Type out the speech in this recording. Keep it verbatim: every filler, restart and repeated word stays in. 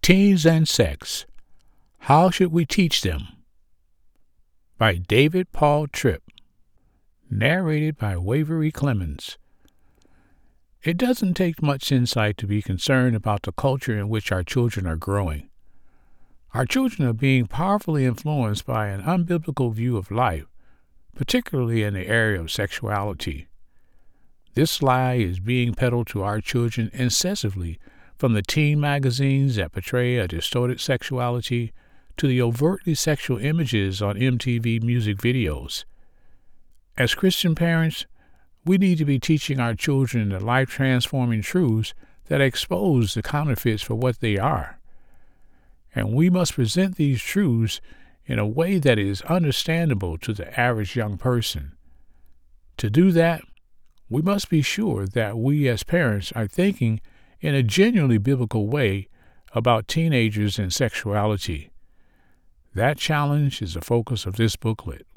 Teens and Sex. How Should We Teach Them? By David Paul Tripp. Narrated by Waverly Clemens. It doesn't take much insight to be concerned about the culture in which our children are growing. Our children are being powerfully influenced by an unbiblical view of life, particularly in the area of sexuality. This lie is being peddled to our children incessantly, from the teen magazines that portray a distorted sexuality to the overtly sexual images on M T V music videos. As Christian parents, we need to be teaching our children the life-transforming truths that expose the counterfeits for what they are. And we must present these truths in a way that is understandable to the average young person. To do that, we must be sure that we as parents are thinking in a genuinely biblical way about teenagers and sexuality. That challenge is the focus of this booklet.